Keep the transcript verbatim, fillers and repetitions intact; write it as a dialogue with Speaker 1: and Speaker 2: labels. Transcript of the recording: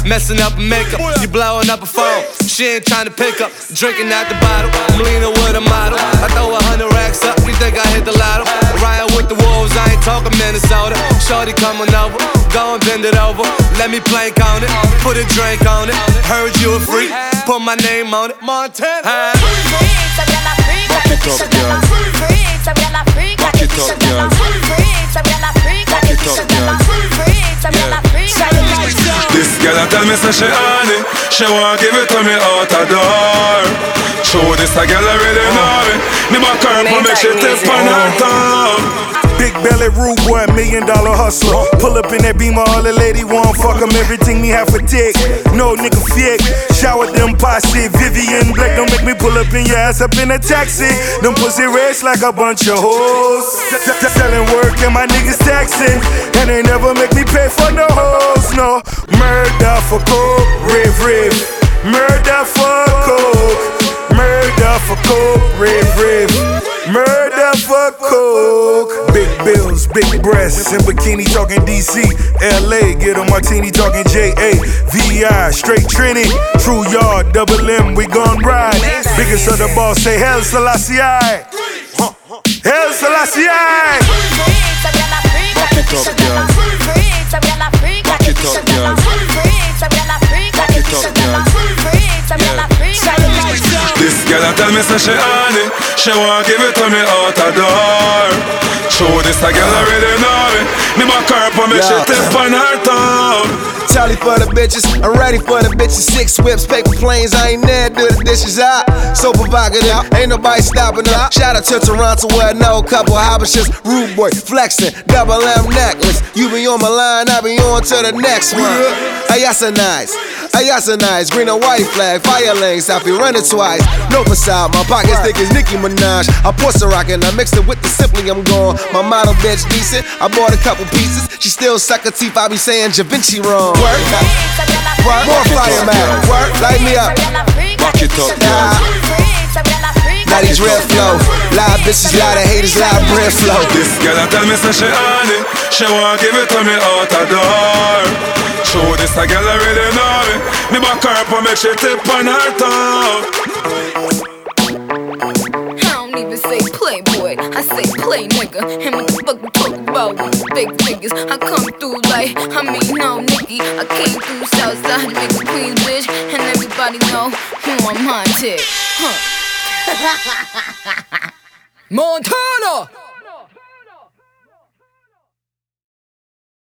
Speaker 1: messing up her makeup. You blowing up her phone, she ain't trying to pick up. Drinking out the bottle, I'm leaning with a model. I throw a hundred racks up, you think I hit the lotto? Ryan with the wolves, I ain't talking Minnesota. Shorty coming over, go and bend it over. Let me plank on it, put a drink on it. Heard you a freak, put my name on it. Montana.
Speaker 2: Back it up, girl. Back it up, girl. Back it up, girl.
Speaker 3: This girl a tell me say she on it. She want give it to me out the door. Show this a girl I really know me. Me back her up and make she tip on her tongue.
Speaker 4: Big belly rude boy, million dollar hustler. Pull up in that Beamer, all the lady want fuck 'em. Everything me have for dick, no nigga fake. Shower them posse, Vivian Black. Don't make me pull up in your ass up in a taxi. Them pussy race like a bunch of hoes. Selling work and my niggas taxing, and they never make me pay for no hoes. No murder for coke, rave rave. Murder for coke, murder for coke, rave rave. Murder for coke. Big bills, big breasts, in bikini talking D C, L A, get a martini talking J A, V I, straight Trini, True Yard, double M, we gon' ride. Biggest of the boss say Hell Selassie I. Hell Selassie I.
Speaker 2: Back it up, girl. Back it up, girl. Back it up, girl.
Speaker 3: This girl a tell me say she on it. She want give it to me out the door. Show this a girl I really know me. Me back her up and make she tip on her tongue.
Speaker 5: Charlie for the bitches, I'm ready for the bitches. Six whips, paper planes, I ain't there, do the dishes out. So provocative, ain't nobody stopping us. Shout out to Toronto where I know a couple Habashas. Rude boy, flexing, double M necklace. You be on my line, I be on to the next one. Ayasa nice, Ayasa nice. Green and white flag, fire lanes, I be running twice. No facade, my pockets thick as Nicki Minaj. I pour Ciroc and I mix it with the Simply, I'm gone. My model bitch decent, I bought a couple pieces. She still suck her teeth, I be saying Da Vinci wrong. Work, work, more fire man. Work, light me up.
Speaker 2: Back it up, girl.
Speaker 5: Now these red flow, live bitches, lot of haters, live bread flow.
Speaker 3: This girl a tell me say she on it. She want give it to me out the door. Show this a girl I really know me. Me back her up and make she tip on her tongue.
Speaker 6: I don't even say playboy, I say play nigga. And what the fuck we talk about with the big figures? I come through like, I mean no Nicky. I came through Southside, make a Queens bitch. And everybody know who I'm on tick. Huh.
Speaker 1: Montana!